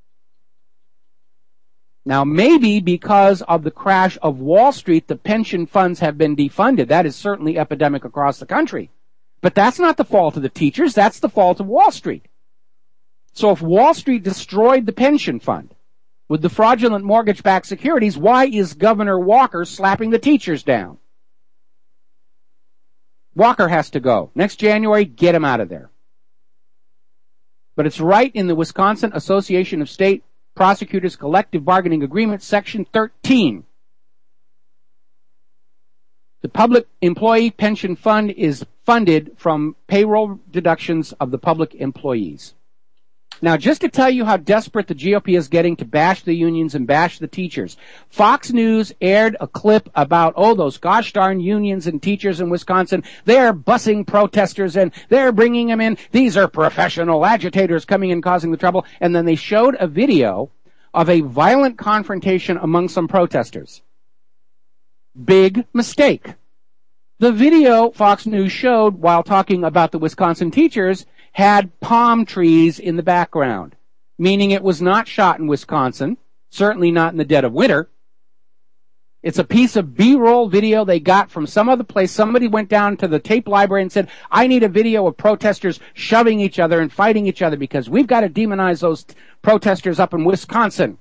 S2: Now, maybe because of the crash of Wall Street, the pension funds have been defunded. That is certainly epidemic across the country. But that's not the fault of the teachers. That's the fault of Wall Street. So if Wall Street destroyed the pension fund with the fraudulent mortgage-backed securities, why is Governor Walker slapping the teachers down? Walker has to go. Next January, get him out of there. But it's right in the Wisconsin Association of State Prosecutors Collective Bargaining Agreement, Section thirteen. The Public Employee Pension Fund is funded from payroll deductions of the public employees. Now, just to tell you how desperate the G O P is getting to bash the unions and bash the teachers, Fox News aired a clip about, oh, those gosh darn unions and teachers in Wisconsin, they're busing protesters and they're bringing them in. These are professional agitators coming in causing the trouble. And then they showed a video of a violent confrontation among some protesters. Big mistake. The video Fox News showed while talking about the Wisconsin teachers had palm trees in the background, meaning it was not shot in Wisconsin, certainly not in the dead of winter. It's a piece of B-roll video they got from some other place. Somebody went down to the tape library and said, I need a video of protesters shoving each other and fighting each other because we've got to demonize those t- protesters up in Wisconsin.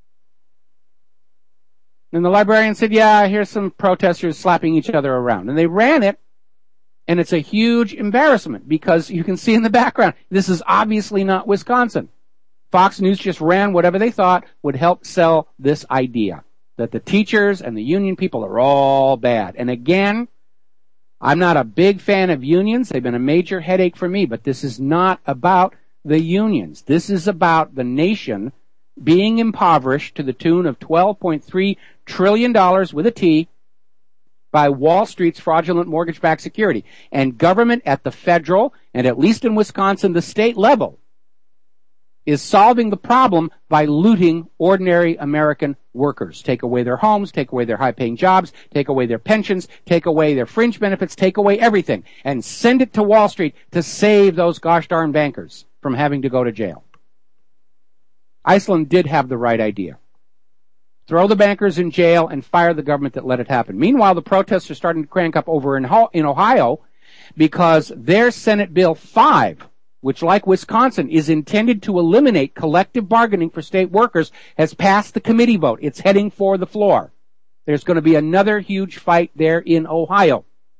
S2: And the librarian said, yeah, here's some protesters slapping each other around. And they ran it. And it's a huge embarrassment because you can see in the background, this is obviously not Wisconsin. Fox News just ran whatever they thought would help sell this idea. that the teachers and the union people are all bad. And again, I'm not a big fan of unions. They've been a major headache for me, but this is not about the unions. This is about the nation being impoverished to the tune of twelve point three trillion dollars with a T by Wall Street's fraudulent mortgage-backed security. And government at the federal, and at least in Wisconsin, the state level, is solving the problem by looting ordinary American workers. Take away their homes, take away their high-paying jobs, take away their pensions, take away their fringe benefits, take away everything, and send it to Wall Street to save those gosh darn bankers from having to go to jail. Iceland did have the right idea. Throw the bankers in jail and fire the government that let it happen. Meanwhile, the protests are starting to crank up over in, in Ohio because their Senate Bill five, which, like Wisconsin, is intended to eliminate collective bargaining for state workers, has passed the committee vote. It's heading for the floor. There's going to be another huge fight there in Ohio.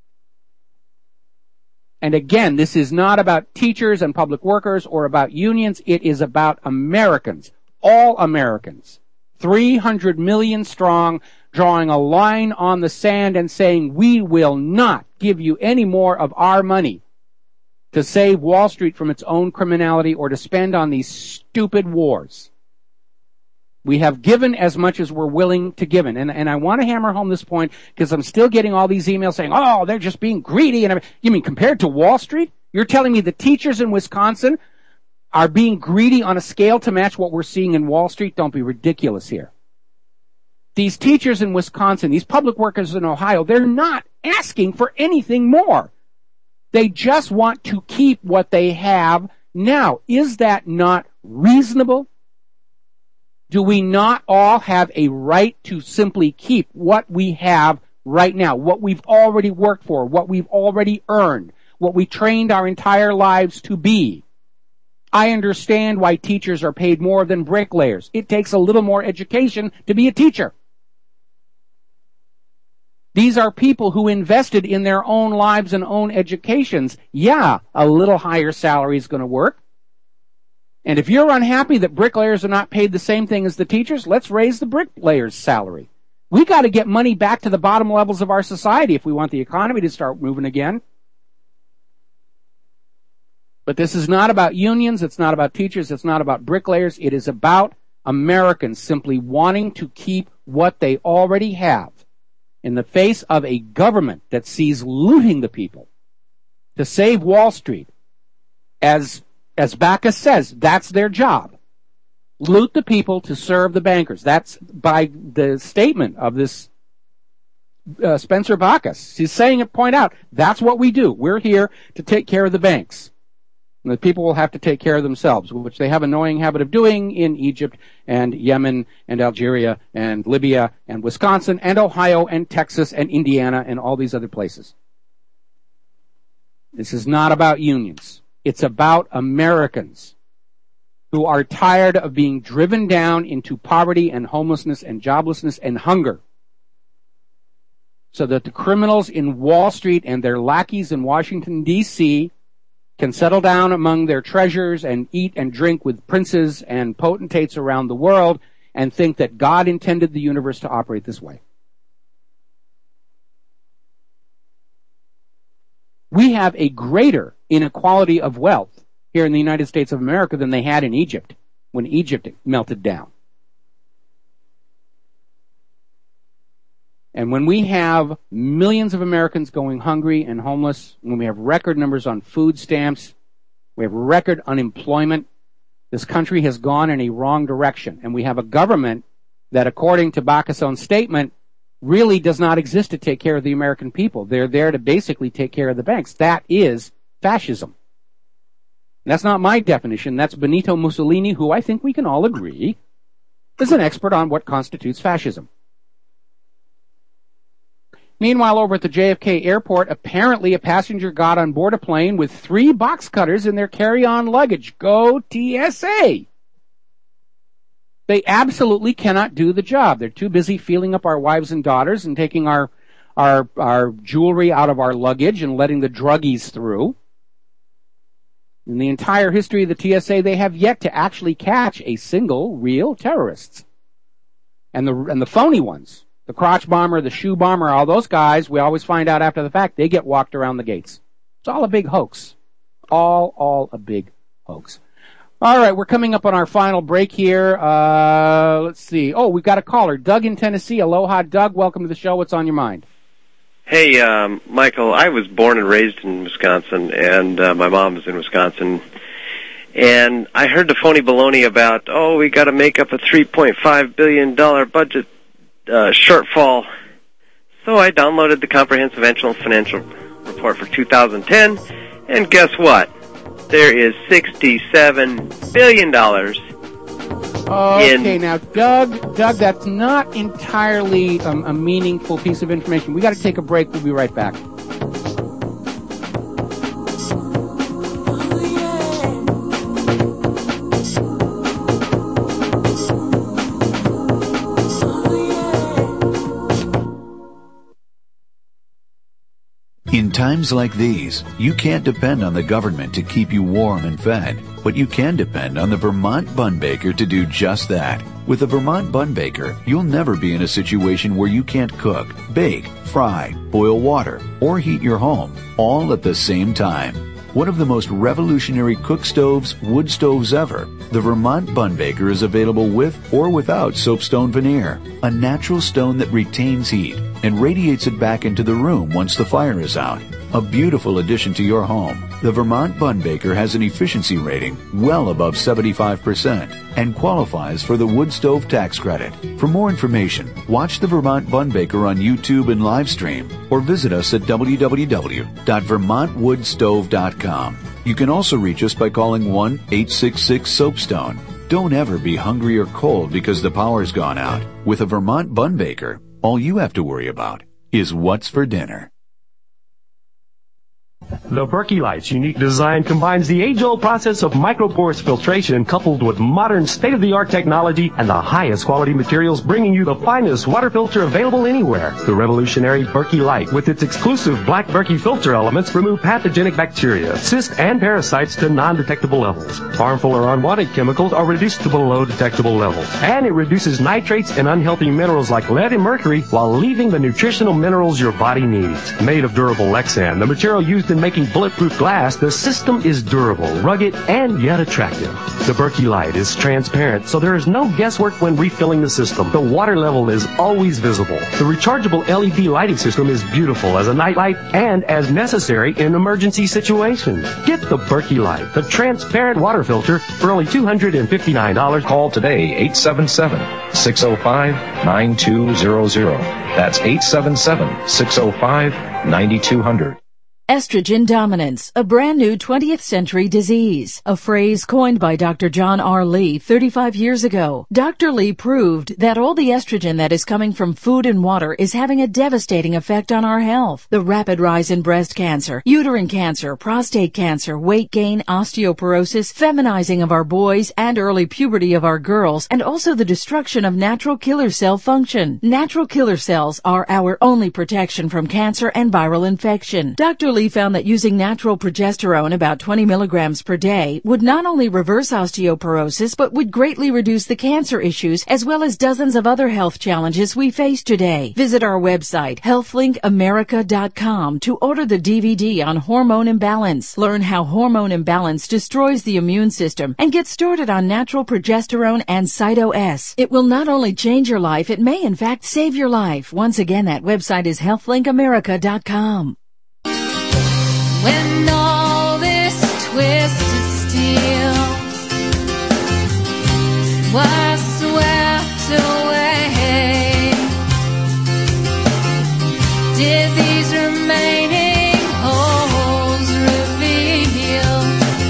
S2: And again, this is not about teachers and public workers or about unions. It is about Americans, all Americans, three hundred million strong, drawing a line on the sand and saying, we will not give you any more of our money to save Wall Street from its own criminality or to spend on these stupid wars. We have given as much as we're willing to give. And, and I want to hammer home this point because I'm still getting all these emails saying, oh, they're just being greedy. And you mean compared to Wall Street? You're telling me the teachers in Wisconsin are being greedy on a scale to match what we're seeing in Wall Street? Don't be ridiculous here. These teachers in Wisconsin, these public workers in Ohio, they're not asking for anything more. They just want to keep what they have now. Is that not reasonable? Do we not all have a right to simply keep what we have right now, what we've already worked for, what we've already earned, what we trained our entire lives to be? I understand why teachers are paid more than bricklayers. It takes a little more education to be a teacher. These are people who invested in their own lives and own educations. Yeah, a little higher salary is going to work. And if you're unhappy that bricklayers are not paid the same thing as the teachers, let's raise the bricklayers' salary. We got to get money back to the bottom levels of our society if we want the economy to start moving again. But this is not about unions, it's not about teachers, it's not about bricklayers. It is about Americans simply wanting to keep what they already have in the face of a government that sees looting the people to save Wall Street. As, as Backus says, that's their job. Loot the people to serve the bankers. That's by the statement of this uh, Spencer Backus. He's saying it, point out, that's what we do. We're here to take care of the banks. And the people will have to take care of themselves, which they have an annoying habit of doing in Egypt and Yemen and Algeria and Libya and Wisconsin and Ohio and Texas and Indiana and all these other places. This is not about unions. It's about Americans who are tired of being driven down into poverty and homelessness and joblessness and hunger, so that the criminals in Wall Street and their lackeys in Washington, D C can settle down among their treasures and eat and drink with princes and potentates around the world and think that God intended the universe to operate this way. We have a greater inequality of wealth here in the United States of America than they had in Egypt when Egypt melted down. And when we have millions of Americans going hungry and homeless, when we have record numbers on food stamps, we have record unemployment, this country has gone in a wrong direction. And we have a government that, according to Backus' own statement, really does not exist to take care of the American people. They're there to basically take care of the banks. That is fascism. And that's not my definition. That's Benito Mussolini, who I think we can all agree is an expert on what constitutes fascism. Meanwhile, over at the J F K airport, apparently a passenger got on board a plane with three box cutters in their carry-on luggage. Go T S A! They absolutely cannot do the job. They're too busy feeling up our wives and daughters and taking our, our, our jewelry out of our luggage and letting the druggies through. In the entire history of the T S A, they have yet to actually catch a single real terrorist. And the, and the phony ones, the crotch bomber, the shoe bomber, all those guys, we always find out after the fact, they get walked around the gates. It's all a big hoax. All, all a big hoax. All right, we're coming up on our final break here. Uh, let's see. Oh, we've got a caller. Doug in Tennessee. Aloha, Doug. Welcome to the show. What's on your mind?
S15: Hey, um, Michael, I was born and raised in Wisconsin, and uh, my mom is in Wisconsin. And I heard the phony baloney about, oh, we got to make up a three point five billion dollars budget uh, shortfall. So I downloaded the Comprehensive Annual Financial Report for two thousand ten, and guess what? There is sixty-seven billion dollars.
S2: Okay, in... now, Doug, Doug, that's not entirely um, a meaningful piece of information. We got to take a break. We'll be right back.
S16: In times like these, you can't depend on the government to keep you warm and fed, but you can depend on the Vermont Bun Baker to do just that. With the Vermont Bun Baker, you'll never be in a situation where you can't cook, bake, fry, boil water, or heat your home, all at the same time. One of the most revolutionary cook stoves, wood stoves ever, the Vermont Bun Baker is available with or without soapstone veneer, a natural stone that retains heat and radiates it back into the room once the fire is out. A beautiful addition to your home. The Vermont Bun Baker has an efficiency rating well above seventy-five percent and qualifies for the wood stove tax credit. For more information, watch the Vermont Bun Baker on YouTube and live stream, or visit us at w w w dot vermont wood stove dot com. You can also reach us by calling one eight six six soapstone. Don't ever be hungry or cold because the power's gone out. With a Vermont Bun Baker, all you have to worry about is what's for dinner.
S17: The Berkey Light's unique design combines the age-old process of microporous filtration coupled with modern state-of-the-art technology and the highest quality materials, bringing you the finest water filter available anywhere. The revolutionary Berkey Light, with its exclusive black Berkey filter elements, remove pathogenic bacteria, cysts, and parasites to non-detectable levels. Harmful or unwanted chemicals are reduced to below detectable levels. And it reduces nitrates and unhealthy minerals like lead and mercury while leaving the nutritional minerals your body needs. Made of durable Lexan, the material used in making bulletproof glass, the system is durable, rugged, and yet attractive. The Berkey Light is transparent, so there is no guesswork when refilling the system. The water level is always visible. The rechargeable L E D lighting system is beautiful as a night light and as necessary in emergency situations. Get the Berkey Light, the transparent water filter, for only two hundred fifty-nine dollars.
S18: Call today, eight seven seven, six oh five, nine two zero zero. That's eight seven seven, six oh five, nine two zero zero.
S19: Estrogen dominance, a brand new twentieth century disease, a phrase coined by Doctor John R. Lee thirty-five years ago. Doctor Lee proved that all the estrogen that is coming from food and water is having a devastating effect on our health. The rapid rise in breast cancer, uterine cancer, prostate cancer, weight gain, osteoporosis, feminizing of our boys, and early puberty of our girls, and also the destruction of natural killer cell function. Natural killer cells are our only protection from cancer and viral infection. Doctor Lee found that using natural progesterone, about twenty milligrams per day, would not only reverse osteoporosis, but would greatly reduce the cancer issues as well as dozens of other health challenges we face today. Visit our website, health link america dot com, to order the D V D on hormone imbalance. Learn how hormone imbalance destroys the immune system and get started on natural progesterone and Cyto-S. It will not only change your life, it may in fact save your life. Once again, that website is health link america dot com.
S20: When all this twisted steel was swept away, did these remaining holes reveal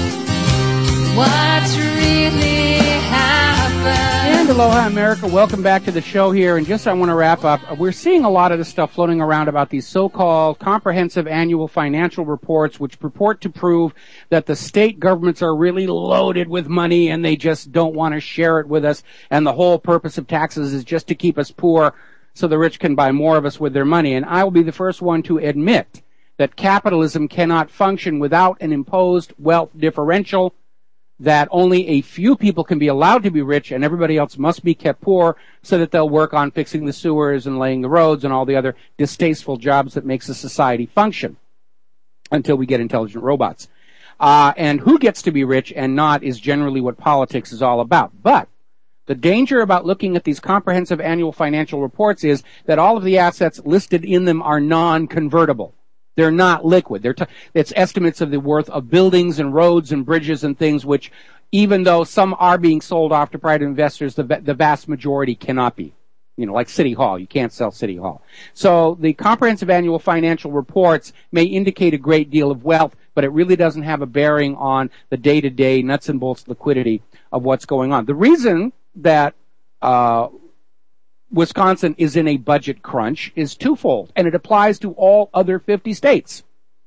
S20: what really happened?
S2: And aloha, America. Welcome back to the show here. And just I want to wrap up. We're seeing a lot of this stuff floating around about these so-called comprehensive annual financial reports, which purport to prove that the state governments are really loaded with money and they just don't want to share it with us. And the whole purpose of taxes is just to keep us poor so the rich can buy more of us with their money. And I will be the first one to admit that capitalism cannot function without an imposed wealth differential. that only a few people can be allowed to be rich and everybody else must be kept poor so that they'll work on fixing the sewers and laying the roads and all the other distasteful jobs that makes a society function until we get intelligent robots. Uh, and who gets to be rich and not is generally what politics is all about. But the danger about looking at these comprehensive annual financial reports is that all of the assets listed in them are non-convertible. They're not liquid. They're t- it's estimates of the worth of buildings and roads and bridges and things which, even though some are being sold off to private investors, the, the vast majority cannot be. You know, like City Hall. You can't sell City Hall. So the comprehensive annual financial reports may indicate a great deal of wealth, but it really doesn't have a bearing on the day-to-day nuts and bolts liquidity of what's going on. The reason that uh Wisconsin is in a budget crunch is twofold, and it applies to all other fifty states.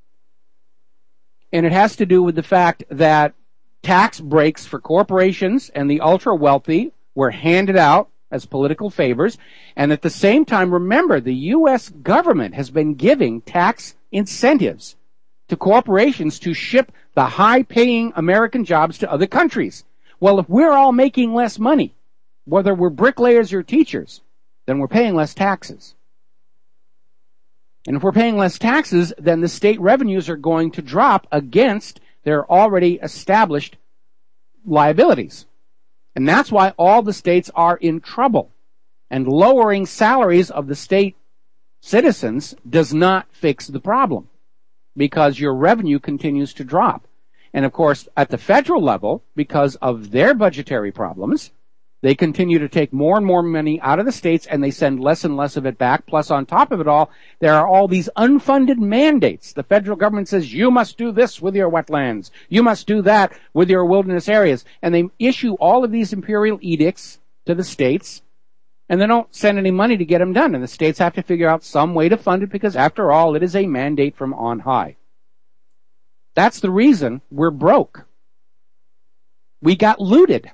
S2: And it has to do with the fact that tax breaks for corporations and the ultra-wealthy were handed out as political favors, and at the same time, remember, the U S government has been giving tax incentives to corporations to ship the high-paying American jobs to other countries. Well, if we're all making less money, whether we're bricklayers or teachers, then we're paying less taxes. And if we're paying less taxes, then the state revenues are going to drop against their already established liabilities. And that's why all the states are in trouble. And lowering salaries of the state citizens does not fix the problem, because your revenue continues to drop. And of course, at the federal level, because of their budgetary problems, they continue to take more and more money out of the states, and they send less and less of it back. Plus, on top of it all, there are all these unfunded mandates. The federal government says, you must do this with your wetlands. You must do that with your wilderness areas. And they issue all of these imperial edicts to the states, and they don't send any money to get them done. And the states have to figure out some way to fund it, because after all, it is a mandate from on high. That's the reason we're broke. We got looted.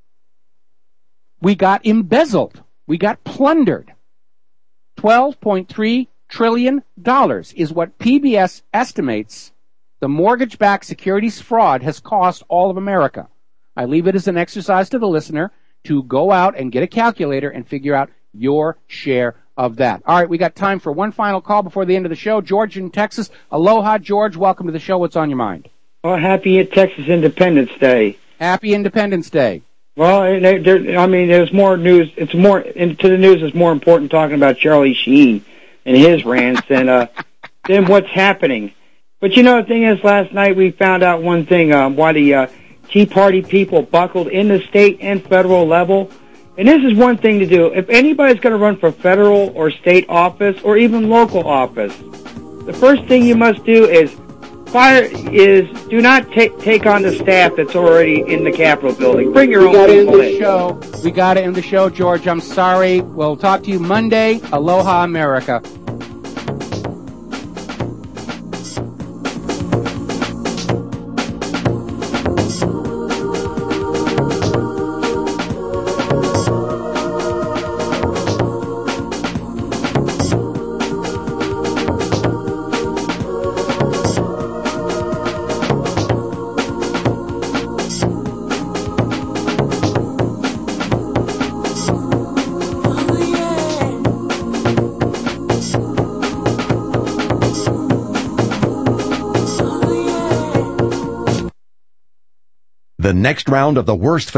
S2: We got embezzled. We got plundered. twelve point three trillion dollars is what P B S estimates the mortgage-backed securities fraud has cost all of America. I leave it as an exercise to the listener to go out and get a calculator and figure out your share of that. All right, we got time for one final call before the end of the show. George in Texas. Aloha, George. Welcome to the show. What's on your mind?
S21: Well, happy Texas Independence Day.
S2: Happy Independence Day.
S21: Well, there, there, I mean, there's more news. It's more into the news. It's more important talking about Charlie Sheen and his rants than uh, than what's happening. But you know, the thing is, last night we found out one thing: um, why the uh, Tea Party people buckled in the state and federal level. And this is one thing to do. If anybody's going to run for federal or state office or even local office, the first thing you must do is fire is do not take take on the staff that's already in the Capitol building. Bring your
S2: we
S21: own
S2: gotta
S21: people
S2: end the
S21: in.
S2: Show. We got to end the show, George. I'm sorry. We'll talk to you Monday. Aloha, America.
S22: The next round of the worst